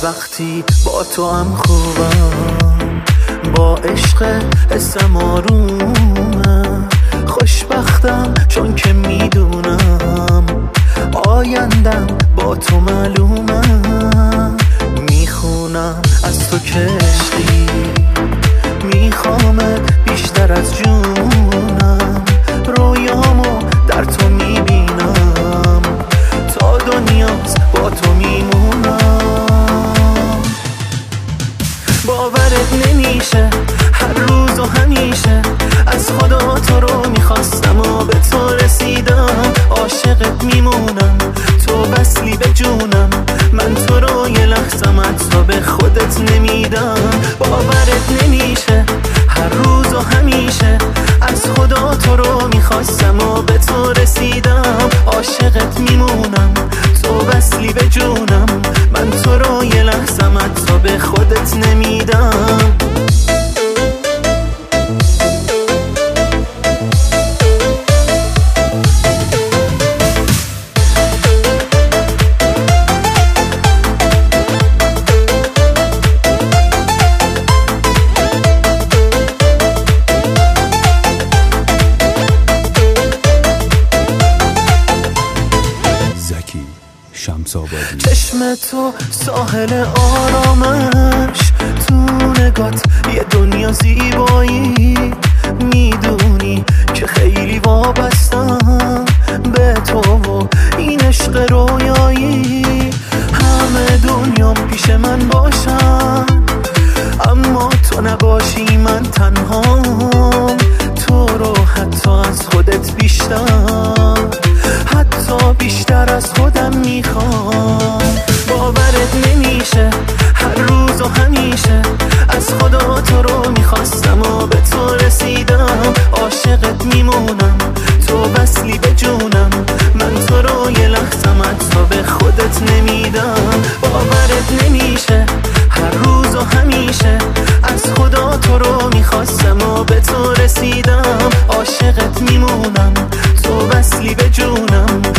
وقتی با تو هم خوبم، با عشق حسم آرومه. خوشبختم چون که میدونم آیندم با تو معلومه. میخونم از تو که عشقی، میخوامت بیشتر از جونم. رویامو در تو میبینم، تا دنیاست با تو میمونم. باورت نمیشه هر روز و همیشه از خدا تو رو میخواستم و به تو رسیدم. عاشقت میمونم، تو وصلی به جونم. من تو رو یه لحظم حتی به خودت نمیدم. باورت نمیشه هر روز و همیشه از خدا تو رو میخواستم و به تو رسیدم. عاشقت میمونم، تو وصلی به جونم. من تو رو یه لحظم حتی به خودت نمیدم. چشم تو ساحل آرامش، تو نگات یه دنیا زیبایی. میدونی که خیلی وابستم به تو و این عشق رویایی. همه دنیام پیش من باشن، اما تو نباشی من تنهام. تو رو حتی از خودت بیشتر، حتی بیشتر از خودم میخوام. باورت نمیشه هر روز و همیشه از خدا تو رو میخواستم و به تو رسیدم. عاشقت میمونم، تو وصلی به جونم. من تو رو یه لحظم حتی به خودت نمیدم. باورت نمیشه هر روز و همیشه از خدا تو رو میخواستم و به تو رسیدم. عاشقت میمونم، تو وصلی به جونم.